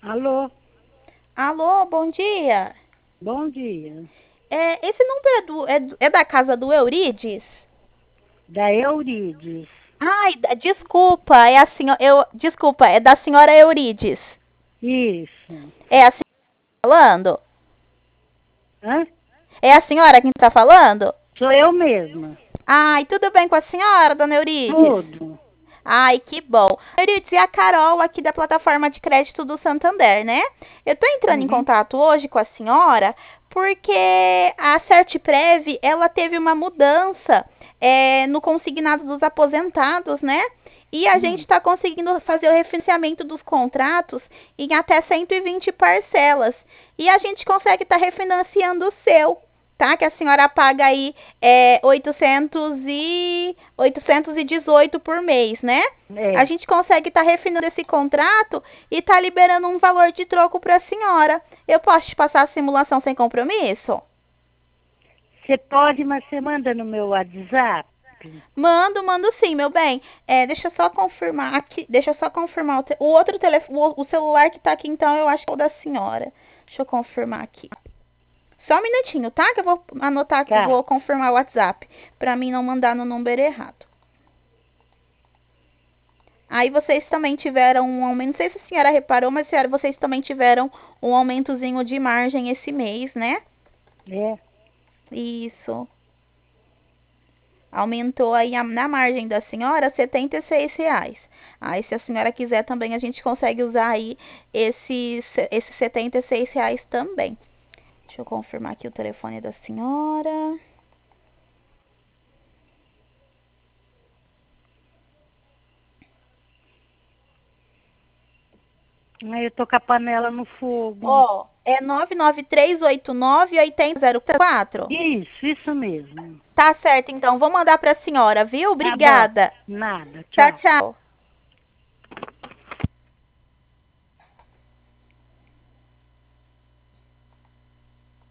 Alô, Alô, bom dia. bom dia. Esse número é da casa do Eurides? Da Eurides. Ai, desculpa, desculpa, é da senhora Eurides. Isso. É a senhora falando? Hã? É a senhora quem está falando? Sou eu mesma. Ai, tudo bem com a senhora, dona Eurides? Tudo. Ai, que bom. Eurides, é a Carol aqui da plataforma de crédito do Santander, né? Eu tô entrando em Uhum. contato hoje com a senhora porque a Sertprev, ela teve uma mudança no consignado dos aposentados, né? E a gente Hum. está conseguindo fazer o refinanciamento dos contratos em até 120 parcelas. E a gente consegue estar refinanciando o seu, tá? Que a senhora paga aí 818 por mês, né? A É. gente consegue estar refinando esse contrato e tá liberando um valor de troco para a senhora. Eu posso te passar a simulação sem compromisso? Você pode, mas você manda no meu WhatsApp? Mando sim, meu bem. Deixa eu só confirmar aqui, deixa eu só confirmar o outro telefone, o celular que tá aqui, então eu acho que é o da senhora. Deixa eu confirmar aqui. Só um minutinho, tá? Que eu vou anotar, Tá. vou confirmar o WhatsApp, para mim não mandar no número errado. Aí vocês também tiveram um aumento, não sei se a senhora reparou, mas senhora, vocês também tiveram um aumentozinho de margem esse mês, né? É. Isso. Aumentou aí na margem da senhora R$ 76. Aí se a senhora quiser também a gente consegue usar aí esses R$ 76 também. Deixa eu confirmar aqui o telefone da senhora. Aí eu tô com a panela no fogo. Ó, é 99389 8004. Isso mesmo. Tá certo, então. Vou mandar pra senhora, viu? Tá bom. Obrigada. Nada. Tchau, Tchau. tchau.